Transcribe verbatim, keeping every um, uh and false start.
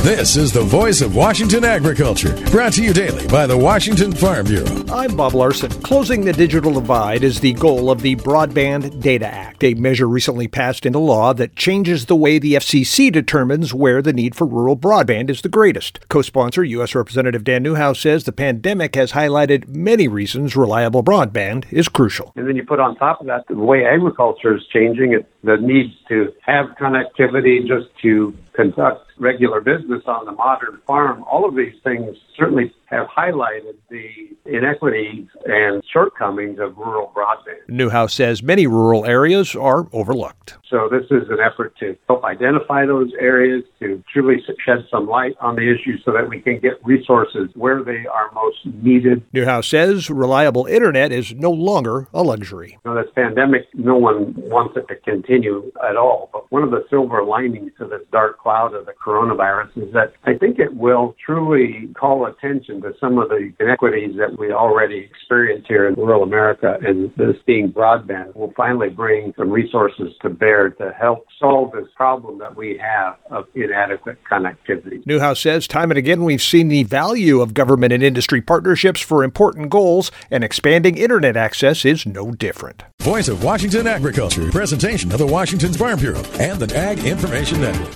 This is the voice of Washington agriculture, brought to you daily by the Washington Farm Bureau. I'm Bob Larson. Closing the digital divide is the goal of the Broadband Data Act, a measure recently passed into law that changes the way the F C C determines where the need for rural broadband is the greatest. Co-sponsor U S Representative Dan Newhouse says the pandemic has highlighted many reasons reliable broadband is crucial. And then you put on top of that the way agriculture is changing, it, the need to have connectivity just to conduct regular business on the modern farm. All of these things certainly have highlighted the inequities and shortcomings of rural broadband. Newhouse says many rural areas are overlooked. So this is an effort to help identify those areas, to truly shed some light on the issue so that we can get resources where they are most needed. Newhouse says reliable internet is no longer a luxury. You know, this pandemic, no one wants it to continue at all. But one of the silver linings to this dark cloud of the coronavirus is that I think it will truly call attention to some of the inequities that we already experience here in rural America, and this being broadband will finally bring some resources to bear to help solve this problem that we have of inadequate connectivity. Newhouse says time and again we've seen the value of government and industry partnerships for important goals, and expanding internet access is no different. Voice of Washington agriculture, presentation of the Washington Farm Bureau and the Ag Information Network.